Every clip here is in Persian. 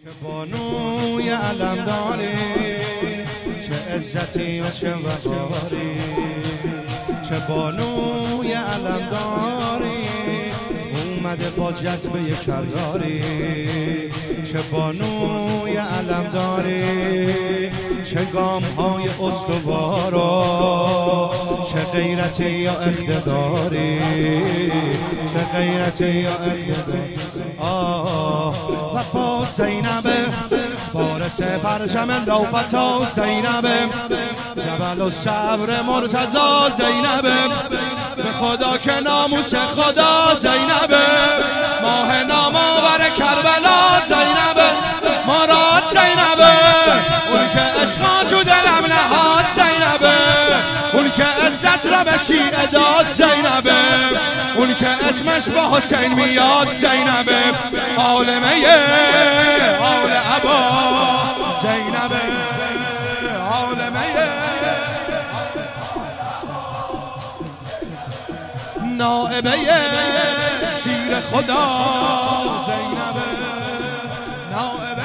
چه بانوی علمداری، چه عزتی و چه وقاری، چه بانوی علمداری اومده با جذبه کراری، چه بانوی علمداری، چه گام های استوارا، چه غیرتی یا اقتداری، چه غیرتی یا اقتداری. وفا زینبه فارس پرچم لوفتا، زینبه جبل و صبر مرتضی، زینبه به خدا که ناموس خدا، زینبه ماه نامآور کربلا، زینبه مراد، زینبه اون که عشقا تو دلم نهاد، زینبه اون که عزت را به شیعه داد، زینبه اون که اسمش با حسین میاد، زینبه عالمه آل عبا، زینبه عالمه نائبه شیر خدا، زینبه نائبه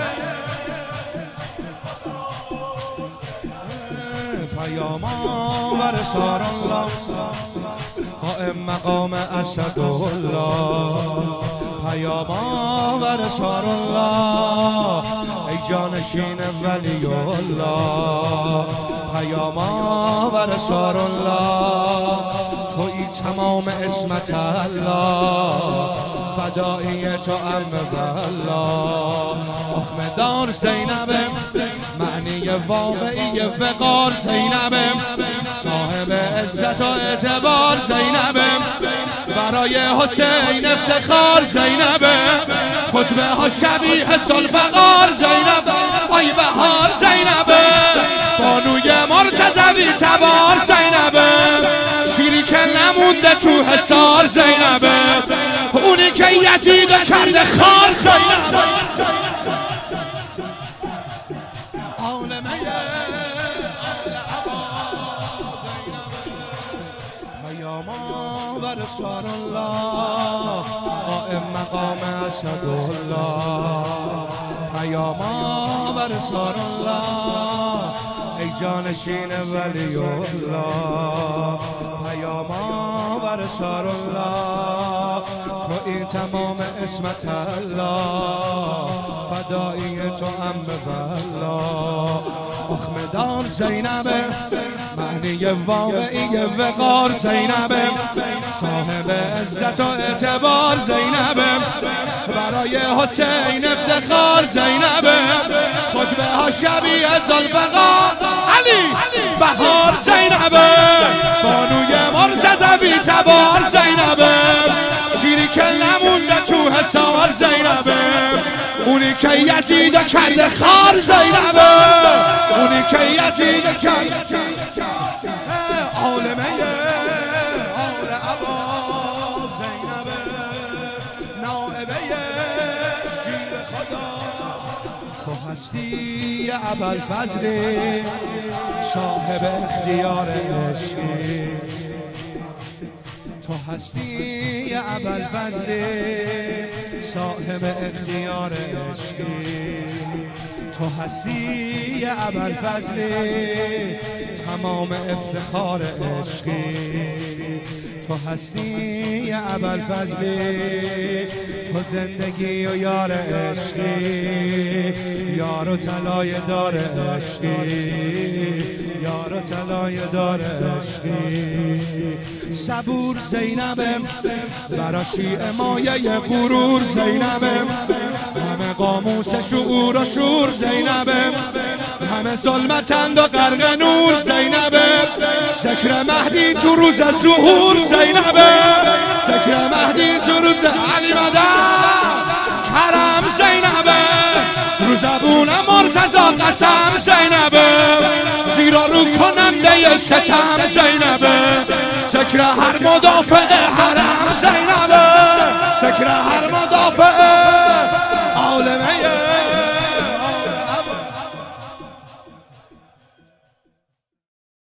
پیام آور سارالله، قائم مقام اسدالله، پیام آور سارالله ای جانشین ولی الله، پیام آور سارالله تویی تمام اسمت الله، فدایی تو والله، مخمدار زینبه معنی واقعی وقار، زینبه صاحب عزت و اعتبار، زینبه برای حسین افتخار، زینبه خطبه ها شبیه ذوالفقار، زینبه آی بهار، زینبه بانوی مرتضوی تبار، زینبه شیری که نمونده تو حصار، زینبه اونی که یزید کرده خار، زینبه عالمه آل عبا، پیام آور سارالله قائم مقام اسدالله، پیام آور سارالله ای جانشین ولی الله، پیام آور سارالله تو این تمام اسمت الله، فدایی تو والله، مخمدار زینبه معنی واقعی وقار، زینبه صاحب عزت و اعتبار، زینبه برای حسین افتخار، زینبه خطبه ها شبیه ذوالفقار، علی بهار، زینبه بانوی مرتضوی تبار، زینبه شیری که نمونده تو حصار، زینبه اونی که یزید کرده خار، زینبه اونی که یزید کرده عالمه آل عبا، زینبه نائبه شیر خدا، تو هستی ابوالفضل صاحب اختیار عشقی، تو هستی ابوالفضل صاحب اختیار عشقی، تو هستی ابوالفضل تمام افتخار عشقی، تو هستی ابوالفضل تو زندگی و یار عشقی، یار و طلای دار عشقی، یار و طلای دار عشقی، صبور زینبه برا شیعه مایه غرور، زینبه همه قاموس شعور و شور، زینبه همه ظلمتند و غرق نور، زینبه ذکر مهدی تو روز ظهور، زینبه ذکر مهدی تو روز علی مدد کرم، زینبه رو زبون مرتضی قسم، زینبه زیرا رو کننده ستم، زینبه ذکر هر مدافع حرم، زینبه ذکر هر مدافع عالمه